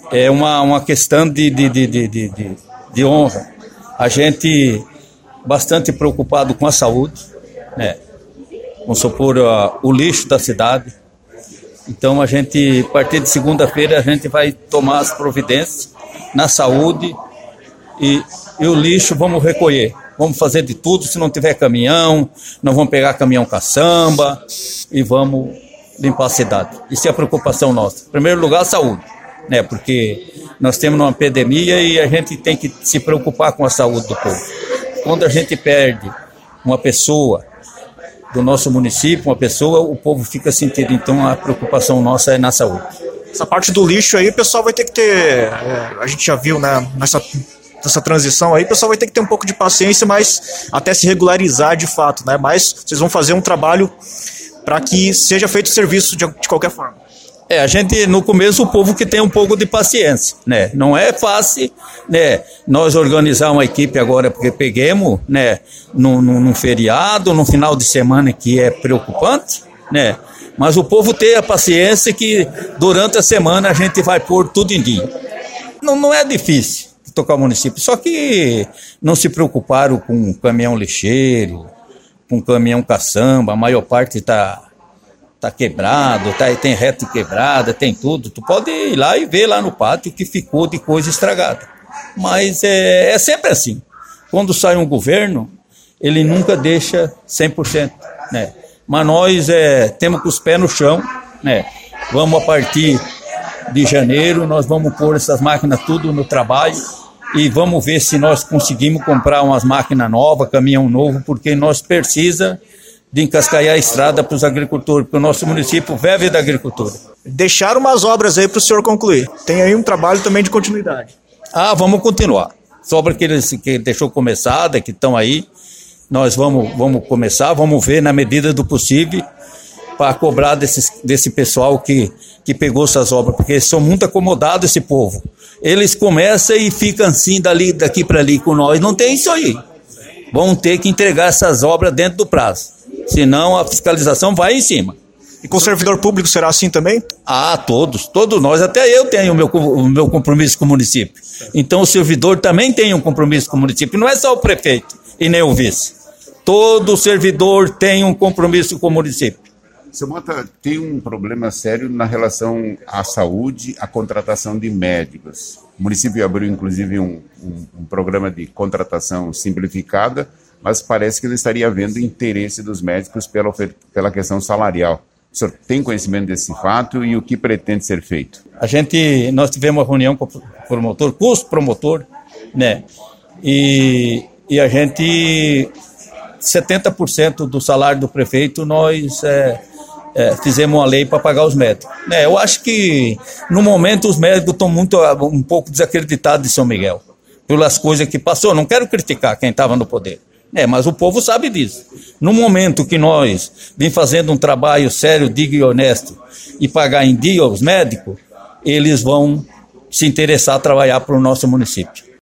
é uma questão de honra. A gente bastante preocupado com a saúde, né? Vamos supor o lixo da cidade. Então a partir de segunda-feira, a gente vai tomar as providências na saúde e o lixo vamos recolher. Vamos fazer de tudo, se não tiver caminhão, nós vamos pegar caminhão caçamba e vamos limpar a cidade. Isso é a preocupação nossa. Em primeiro lugar, a saúde, né? Porque nós temos uma epidemia e a gente tem que se preocupar com a saúde do povo. Quando a gente perde uma pessoa do nosso município, o povo fica sentido. Então a preocupação nossa é na saúde. Essa parte do lixo aí, o pessoal vai ter que ter, a gente já viu, né, nessa transição aí, o pessoal vai ter que ter um pouco de paciência, mas até se regularizar de fato, né? Mas vocês vão fazer um trabalho para que seja feito o serviço de qualquer forma. A gente, no começo, o povo que tem um pouco de paciência, né? Não é fácil, né? Nós organizar uma equipe agora, porque peguemos, né, num feriado, no final de semana, que é preocupante, né? Mas o povo tem a paciência que durante a semana a gente vai pôr tudo em dia. Não é difícil tocar o município, só que não se preocuparam com caminhão lixeiro, com caminhão caçamba, a maior parte está quebrado, tem reto quebrada, tem tudo. Tu pode ir lá e ver lá no pátio o que ficou de coisa estragada. Mas é sempre assim. Quando sai um governo, ele nunca deixa 100%, né? Mas nós temos com os pés no chão, né? Vamos a partir de janeiro, nós vamos pôr essas máquinas tudo no trabalho e vamos ver se nós conseguimos comprar umas máquinas novas, caminhão novo, porque nós precisamos de encascaiar a estrada para os agricultores, porque o nosso município vive da agricultura. Deixaram umas obras aí para o senhor concluir. Tem aí um trabalho também de continuidade. Vamos continuar. As obras que deixou começada, que estão aí, nós vamos começar, vamos ver na medida do possível para cobrar desse pessoal que pegou essas obras, porque são muito acomodados esse povo. Eles começam e ficam assim daqui para ali com nós. Não tem isso aí. Vão ter que entregar essas obras dentro do prazo. Senão a fiscalização vai em cima. E com o servidor público será assim também? Todos nós, até eu tenho o meu compromisso com o município. Então o servidor também tem um compromisso com o município, não é só o prefeito e nem o vice. Todo servidor tem um compromisso com o município. Seu Mota, tem um problema sério na relação à saúde, à contratação de médicos. O município abriu inclusive um programa de contratação simplificada, mas parece que não estaria havendo interesse dos médicos pela questão salarial. O senhor tem conhecimento desse fato e o que pretende ser feito? Nós tivemos uma reunião com o promotor, né? E a gente, 70% do salário do prefeito, nós fizemos uma lei para pagar os médicos. Eu acho que, no momento, os médicos estão um pouco desacreditados de São Miguel, pelas coisas que passou. Não quero criticar quem estava no poder. Mas o povo sabe disso. No momento que nós vim fazendo um trabalho sério, digno e honesto e pagar em dia os médicos, eles vão se interessar a trabalhar para o nosso município.